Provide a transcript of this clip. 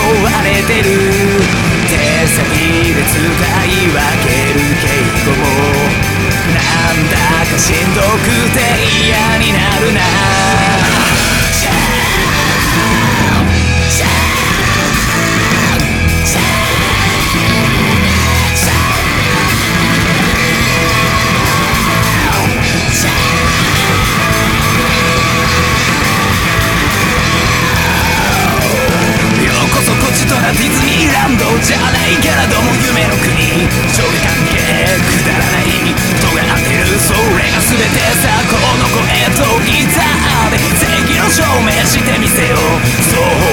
われてる。手先で使い分ける敬語もなんだかしんどくて嫌になるな。ディズニーランドじゃないけれども夢の国、上下関係くだらない尖ってるそれが全てさ。この声とギターで正義を証明してみせよう。そう